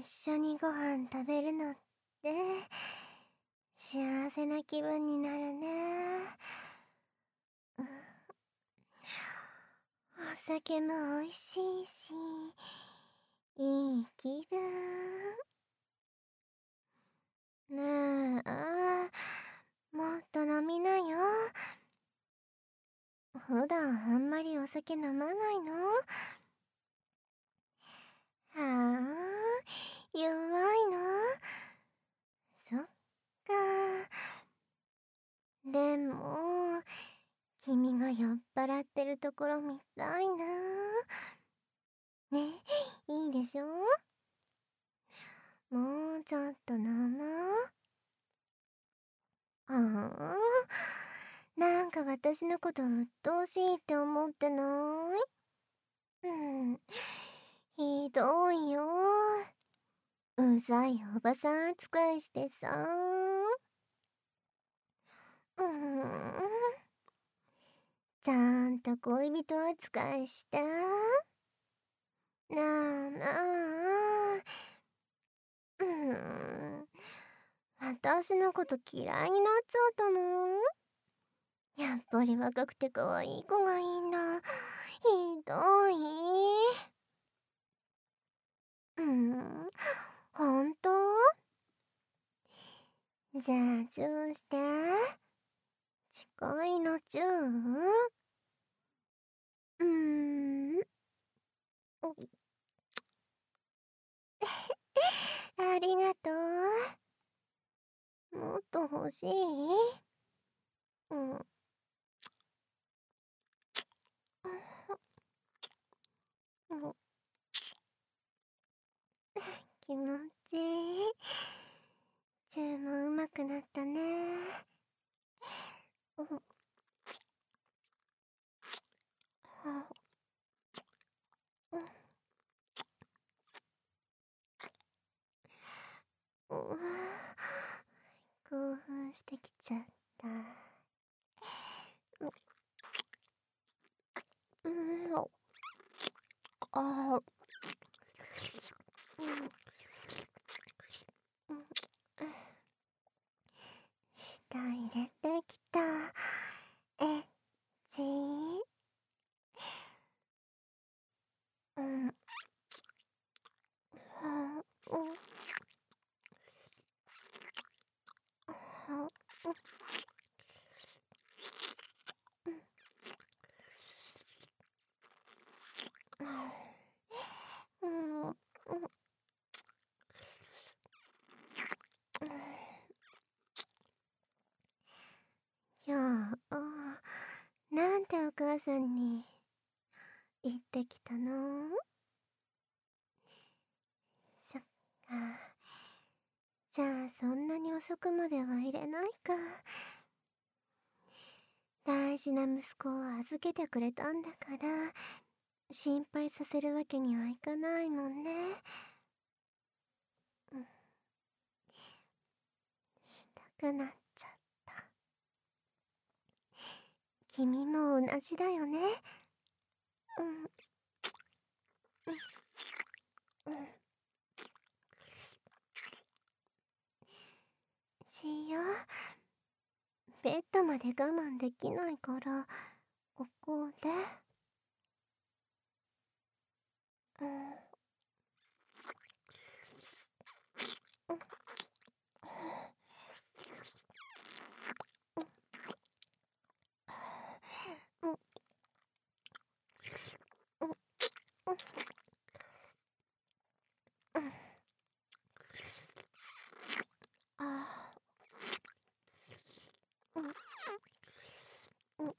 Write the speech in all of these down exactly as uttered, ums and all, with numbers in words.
緒にご飯食べるのって幸せな気分になるね。うん、お酒も美味しいし、いい気分。ねえ、あーもっと飲みなよ。普段あんまりお酒飲まないの？はあ、弱いの？そっか。でも、君が酔っ払ってるところ見たいな。ね、いいでしょ？もうちょっと飲もう。ああ、なんか私のこと鬱陶しいって思ってない？うん、ひどいよ。うざいおばさん扱いしてさ。うーん、ちゃんと恋人扱いして。なあなあ。うーん、私のこと嫌いになっちゃったの？やっぱり若くて可愛い子がいいんだ。ひどい。うーん、ほんと？じゃあチューして。誓いのチュー？うーん。ありがとう。もっと欲しい？うん。うん、気持ちいい。チューも上手くなったね。うん。うん。うん、興奮してきちゃった。うん、ああ、うん、うん、舌入れてきた。エッチ。うん、はあ、うん、はあ、うん、うん、うん、うん、今日、なんてお母さんに言ってきたの？そっか。じゃあそんなに遅くまでは入れないか。大事な息子を預けてくれたんだから、心配させるわけにはいかないもんね。うん、したくなっちゃった。君も同じだよね。うん、うん、うん。しよう。ベッドまで我慢できないから、ここで。うん、うん、うん、うん、うん、うん、ああ、うん、うん、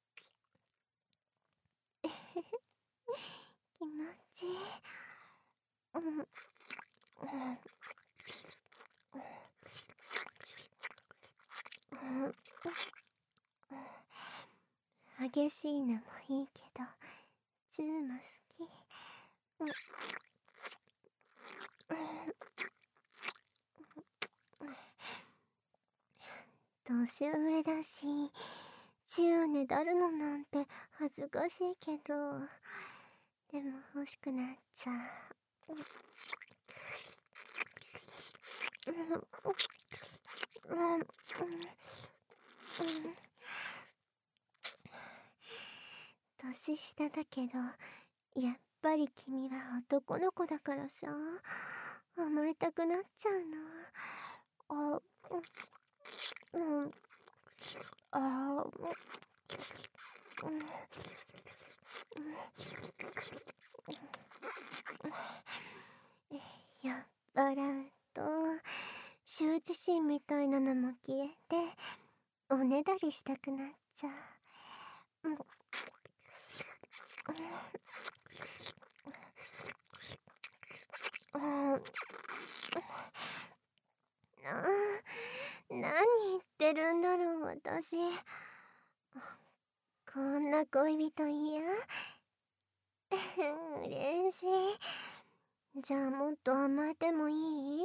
えへへ、気持ちいい。うん、うん、うん、激しいのもいいけど、チューも好き。うん、うん、年上だし、チューねだるのなんて恥ずかしいけど、でも欲しくなっちゃう。 年下だけど、やっぱり君は男の子だからさ、甘えたくなっちゃうの。あ、うん、あ、うん、酔っ払うと羞恥心みたいなのも消えておねだりしたくなっちゃう。うん、うん、な、何言ってるんだろう私。こんな恋人嫌。嬉しい。じゃあもっと甘えてもいい？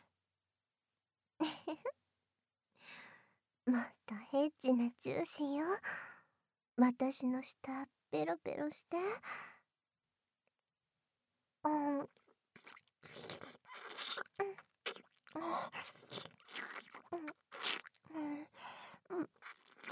もっとヘッチなチューしよう。私の舌ペロペロして。うん、うん、うん、うん、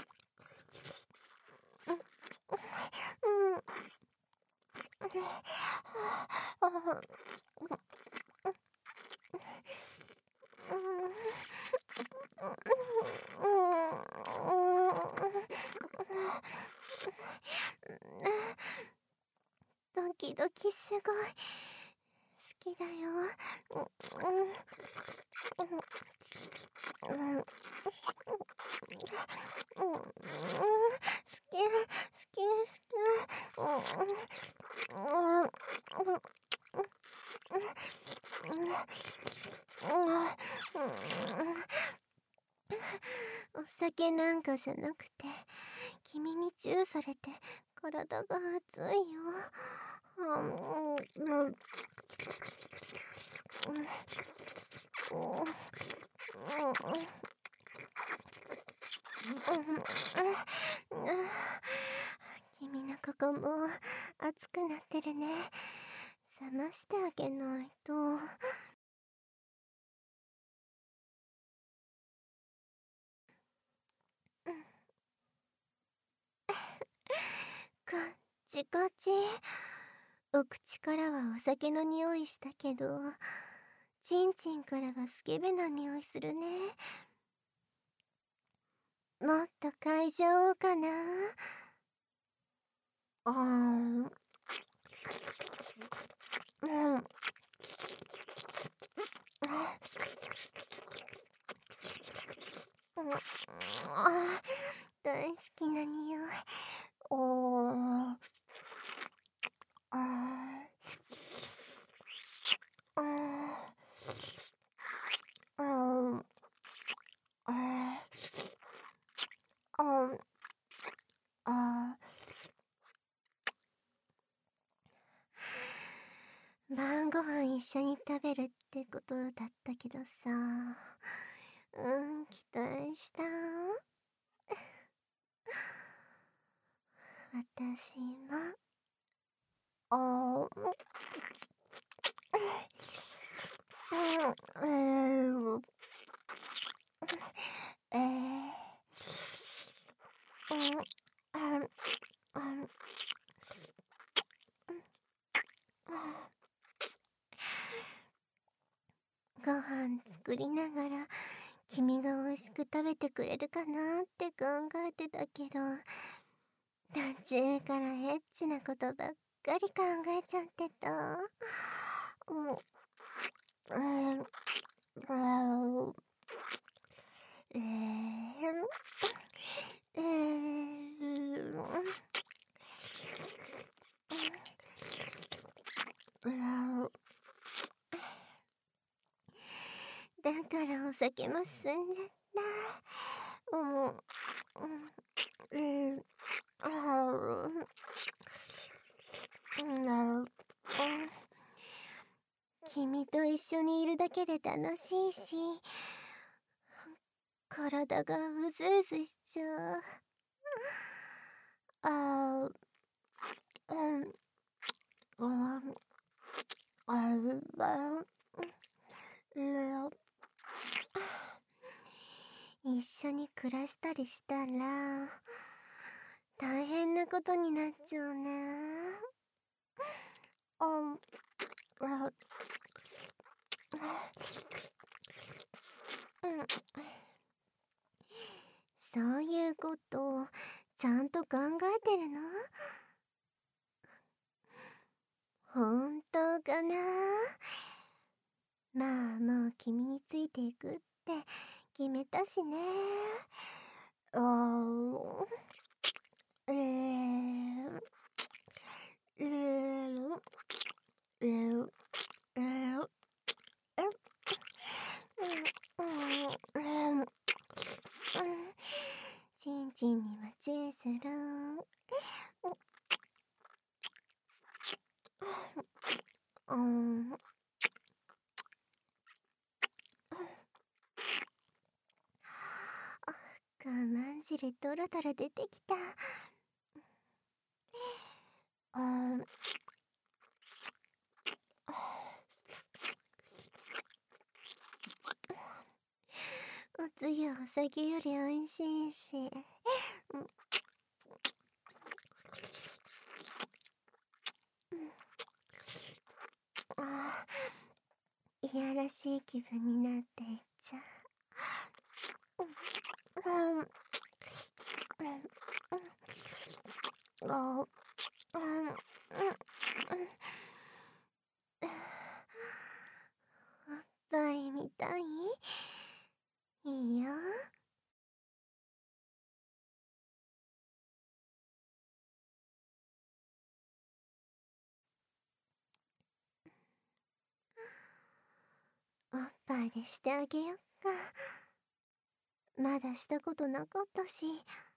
ドキドキすごい好きだよ。うん、うん、うん、好き好き好き。うん、うん、お酒なんかじゃなくて君にチューされて体が熱いよ。うん、うん、君のここも熱くなってるね。冷ましてあげないと。こっちこっち。お口からはお酒の匂いしたけど、チンチンからはスケベな匂いするね。もっと嗅いじゃおうかな。あーん、うん、うん、あ、大好きな匂い。おー、あー、あー、あー、あー、あー、あー、晩ご飯一緒に食べるってことだったけどさ、うん、期待した。私も。あー、うん、うん、えー、うん、あ、あ、ご飯作りながら君が美味しく食べてくれるかなって考えてたけど、途中からエッチなことばっかり考えちゃってた。うん、うん、うん、えー、えー、うん、だからお酒も進んじゃった。うん、うん、うん、あー、うん、うん、君と一緒にいるだけで楽しいし、体がうずうずしちゃう。あー、うん、うん、あー、うん、 一緒に暮らしたりしたら大変なことになっちゃうね。あ、あ、うん。そういうことちゃんと考えてるの？本当かな？まあもう君についていくって決めたしね。あーえー、えー、えー、えー、えうん、うん、ちんちんにはチューする。うん、我慢汁ドロドロ出てきた。あーおつゆお酒より美味しいし、うん、あーいやらしい気分になっていっちゃう。うん、うん、うん、あーうん、うん、おっぱいみたい？いいよ。おっぱいでしてあげよっか。まだしたことなかったし。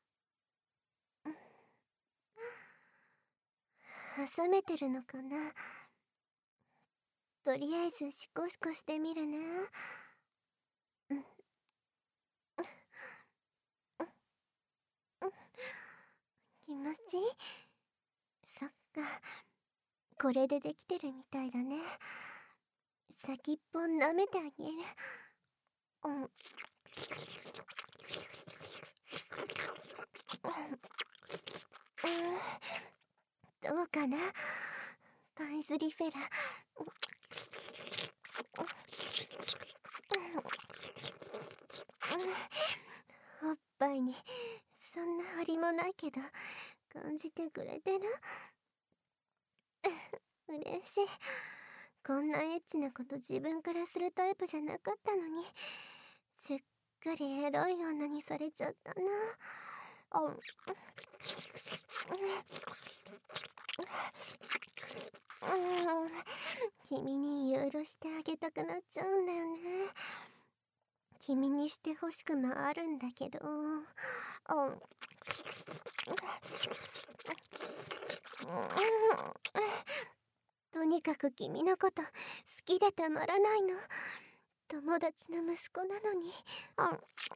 挟めてるのかな？とりあえずシコシコしてみるね。うん、うん、うん、気持ちいい。そっか、これでできてるみたいだね。先っぽ舐めてあげる。うん、うん、どうかな、パイズリフェラ。おっぱいにそんな張りもないけど感じてくれてる？嬉しい。こんなエッチなこと自分からするタイプじゃなかったのに、すっかりエロい女にされちゃったな。あ、うん、君にいろいろしてあげたくなっちゃうんだよね。君にしてほしくもあるんだけど、あ、とにかく君のこと好きでたまらないの。友達の息子なのに。あ、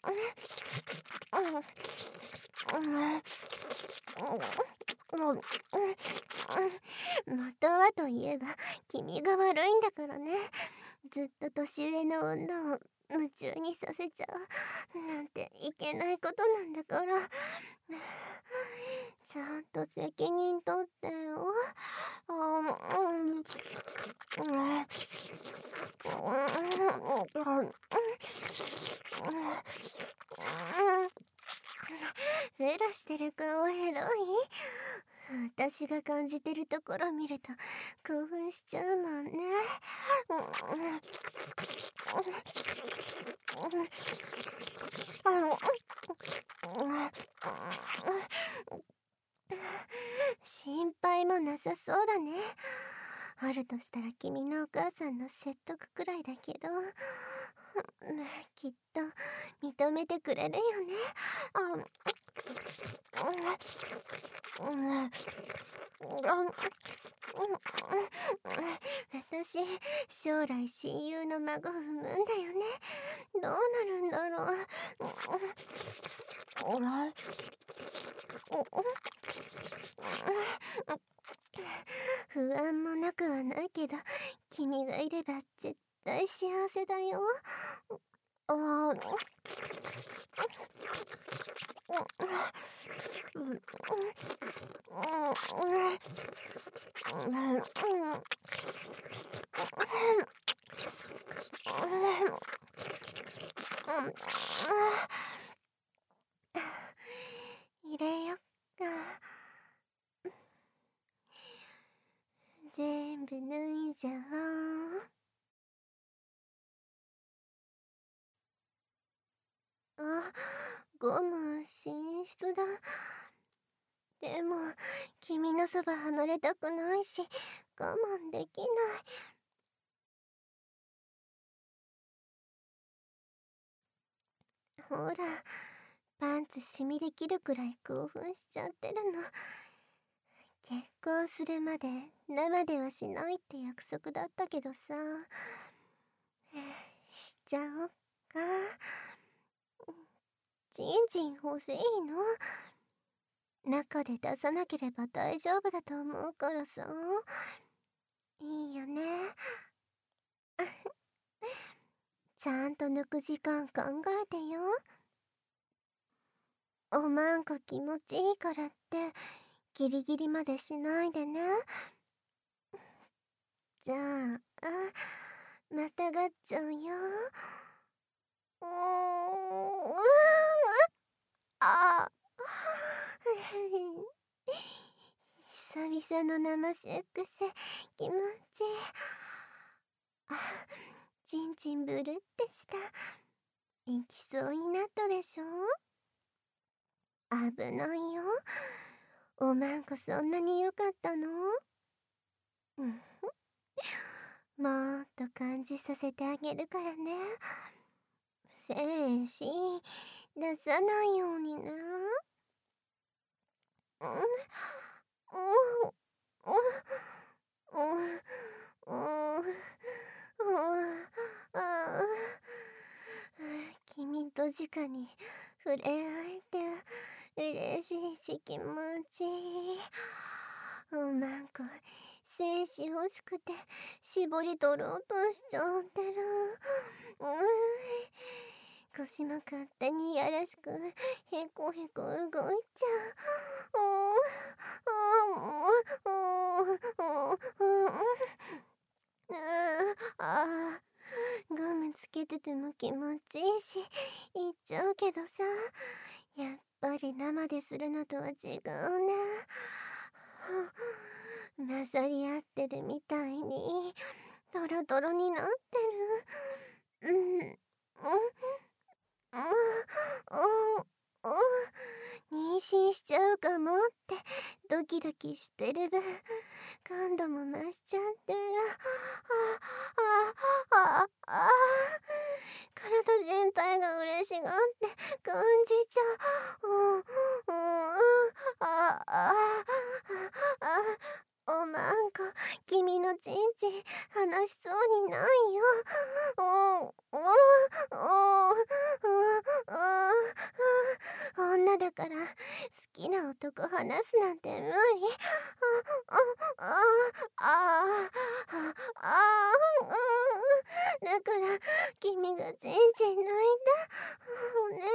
元はといえば君が悪いんだからね。ずっと年上の女を夢中にさせちゃうなんていけないことなんだから。ちゃんと責任取ってよ。あ、うん、うん、フェラしてる顔エロい？私が感じてるところ見ると興奮しちゃうもんね。心配もなさそうだね。あるとしたら君のお母さんの説得くらいだけど、きっと認めてくれるよね。私将来親友の孫を産むんだよね。どうなるんだろう。不安もなくはないけど、君がいれば絶対幸せだよ。 あーうんうんうん入れよっか。全部脱いじゃおう。あ、ゴム寝室だ。でも君のそば離れたくないし我慢できない。ほら、パンツしみできるくらい興奮しちゃってるの。結婚するまで生ではしないって約束だったけどさ、しちゃおっか。チンチン欲しいの？中で出さなければ大丈夫だと思うからさ。いいよね。ちゃんと抜く時間考えてよ。おまんこ気持ちいいからってギリギリまでしないでね。じゃあ、またがっちゃうよ。うーん、あ久々の生セックス気持ちいい。あ、ちんちんブルってした。行きそうになったでしょ。危ないよ。おまんこそんなに良かったの？うん、もっと感じさせてあげるからね。精子出さないようにね。うんうんうんうんうん君と直に触れ合えて嬉しいし気持ちいい。おまんこ精子欲しくて絞り取ろうとしちゃってる。うん、腰も勝手にやらしくへこへこ動いちゃう。ああ、ゴムつけてても気持ちいいし言っちゃうけどさ、やっぱり生でするのとは違うね。混ざり合ってるみたいにドロドロになってる。うんうんうんうん、妊娠しちゃうかもってドキドキしてる分感度も増しちゃってる。あああああ、体全体が嬉しがって感じちゃう。うんうんああああ、おまんこ君のちんちん話しそうにないよ。うんうんうんうん、女だから好きな男話すなんて無理。あああああだから君がちんちん抜いてお願い。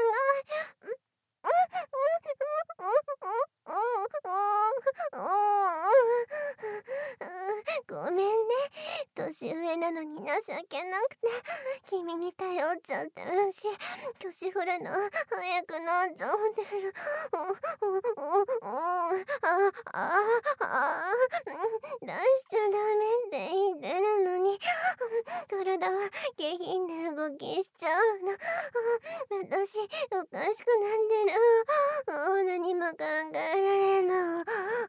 ごめんね、年上なのに情けなくて君に頼っちゃってるし、年振るの早くなっちゃってる。あああ出しちゃダメって言ってるのに体は下品な動きしちゃうの。私おかしくなってる。もう何も考えられない。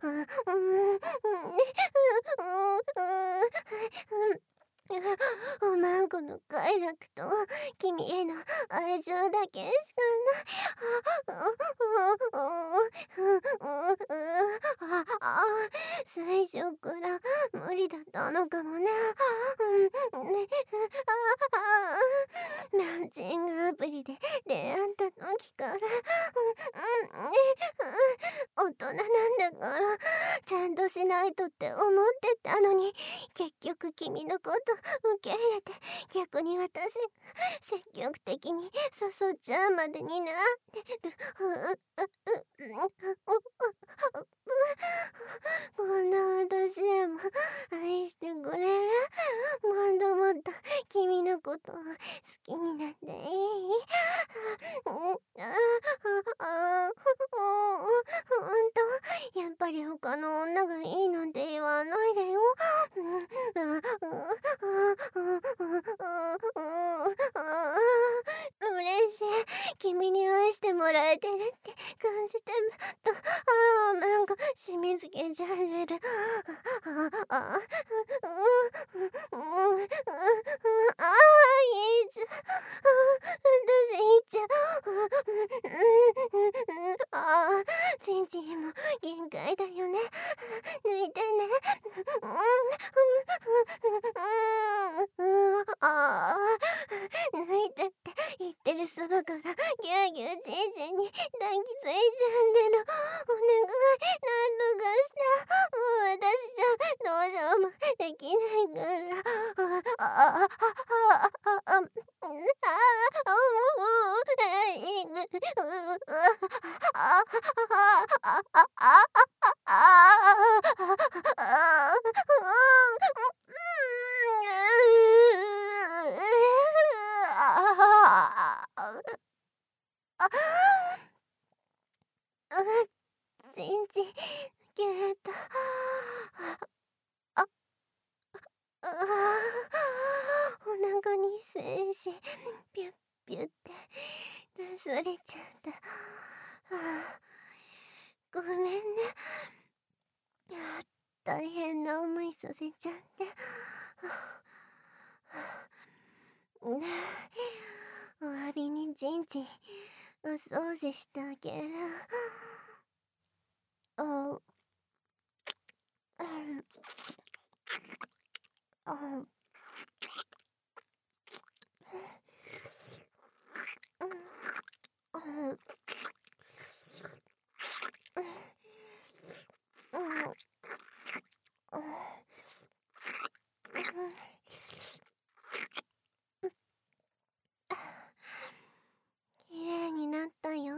おまんこの快楽と君への愛情だけしかない。最初から無理だったのかもね。マッチングアプリで出会った時から大人なんだからちゃんとしないとって思ってたのに、結局君のこと受け入れて、逆に私積極的に誘っちゃうまでになってる。こんな私でも愛してくれる？もっともっと君のことを好きになっていい？ほんと？やっぱり他の女がいいなんて言わないでよ。嬉しい。君に愛してもらえてるって感じてると、ああ、なんか締め付けちゃえる。ああ、ああ、ああ、いいじゃん。私いっちゃう。ああ、ちんちんも限界だよね。抜いてね。ああ、抜いてって言ってるそばからぎゅうぎゅうちんちんに抱きついちゃうんでる。お願い、なんとかして。もう私じゃどうしようもできないから。ああ、ああ、ああ、ああ、もう、えいぐ、ああ、ああ、ああ、ちんちん切れた。あ、ああ、お腹に精子ピュッピュッって出されちゃった。あ、ごめんね。大変な思いさせちゃって。お詫びにちんちんお掃除してあげる。あ、うん、あ、きれいになったよ。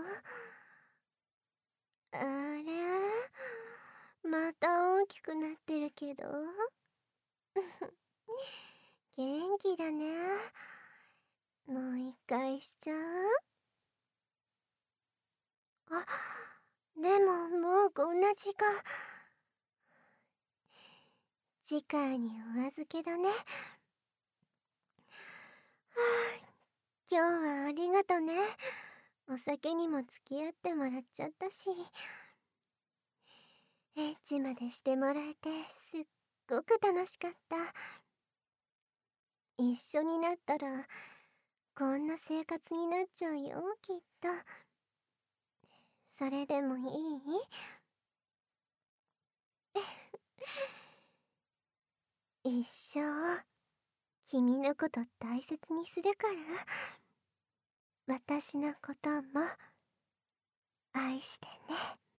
あれ？また大きくなってるけど。元気だね。もう一回しちゃう？あ、でももうこんな時間。次回にお預けだね。はあ、今日はありがとね。お酒にも付き合ってもらっちゃったし、エッチまでしてもらえてすっごく楽しかった。一緒になったらこんな生活になっちゃうよ、きっと。それでもいい？一生君のこと大切にするから、私のことも愛してね。